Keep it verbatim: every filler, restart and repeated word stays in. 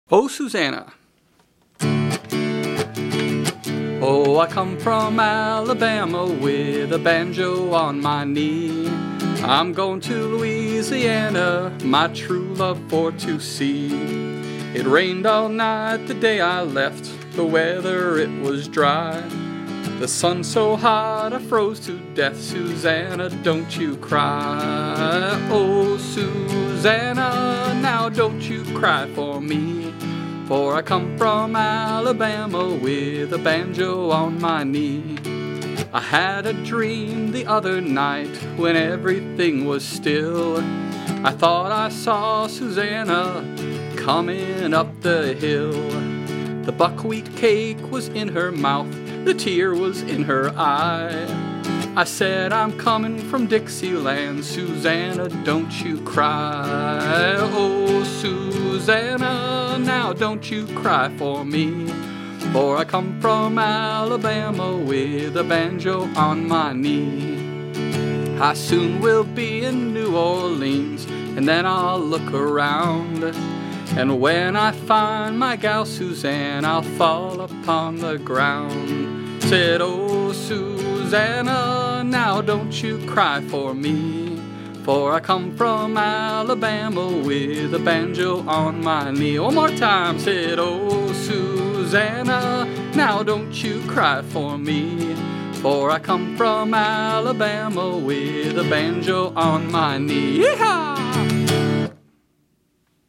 Oh, Susanna. Oh, I come from Alabama with a banjo on my knee. I'm going to Louisiana, my true love for to see. It rained all night the day I left, the weather it was dry. The sun so hot I froze to death, Susanna, don't you cry. Oh, Susanna, now don't you cry for me, for I come from Alabama with a banjo on my knee. I had a dream the other night when everything was still. I thought I saw Susanna coming up the hill. The buckwheat cake was in her mouth, the tear was in her eye. I said, I'm coming from Dixieland, Susanna, don't you cry. Oh, Susanna, now don't you cry for me, for I come from Alabama with a banjo on my knee. I soon will be in New Orleans, and then I'll look around. And when I find my gal Suzanne, I'll fall upon the ground. Said, oh, Susanna, now don't you cry for me, for I come from Alabama with a banjo on my knee. One more time. Said, oh, Susanna, now don't you cry for me, for I come from Alabama with a banjo on my knee. Yeehaw!